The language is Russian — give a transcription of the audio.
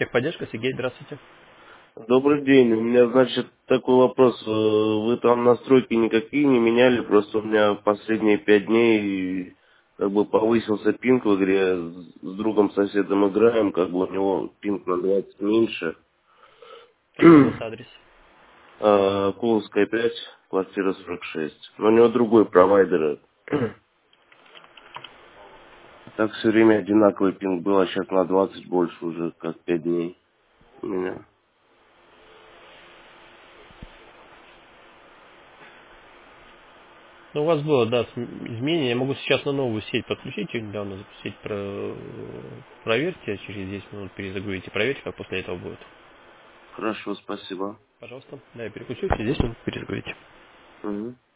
Техподдержка, Сергей, здравствуйте. Добрый день. У меня, значит, такой вопрос. Вы там настройки никакие не меняли, просто у меня последние 5 дней как бы повысился пинг в игре. С другом соседом играем, как бы у него пинг на 20 меньше. Какой у вас адрес? Куловская 5, квартира 46. Но у него другой провайдер. Так все время одинаковый пинг был, а сейчас на 20 больше уже, как 5 дней у меня. Ну, у вас было, да, изменение. Я могу сейчас на новую сеть подключить, ее недавно запустить. Проверьте, через 10 минут перезагрузите. Проверьте, как после этого будет. Хорошо, спасибо. Пожалуйста. Да, я переключу, через 10 минут перезагрузите. Мгм.